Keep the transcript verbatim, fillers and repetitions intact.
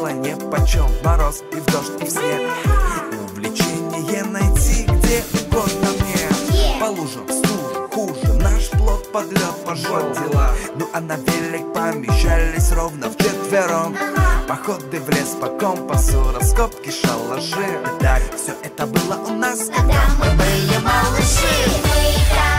было нипочем. В мороз и в дождь и в снег. Увлечение найти где угодно мне. По лужам, стужу, хуже, наш плод под лед пошел. Дела. Ну а на велик помещались ровно вчетвером. Походы в лес по компасу, раскопки, шалаши. Так, все это было у нас, когда мы были малыши. Мы